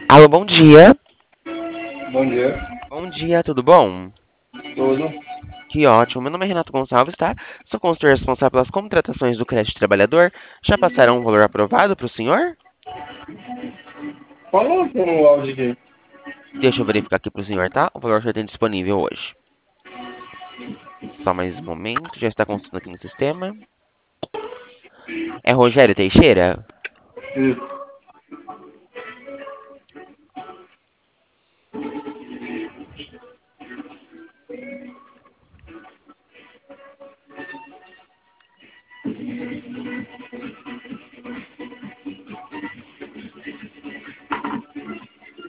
Alô, bom dia. Bom dia. Bom dia, tudo bom? Tudo? Que ótimo. Meu nome é Renato Gonçalves, tá? Sou consultor responsável pelas contratações do crédito trabalhador. Já passaram um valor aprovado para o senhor? Falou com o áudio aqui. Deixa eu verificar aqui para o senhor, tá? O valor já tem disponível hoje. Só mais um momento, já está constando aqui no sistema. É Rogério Teixeira? Isso.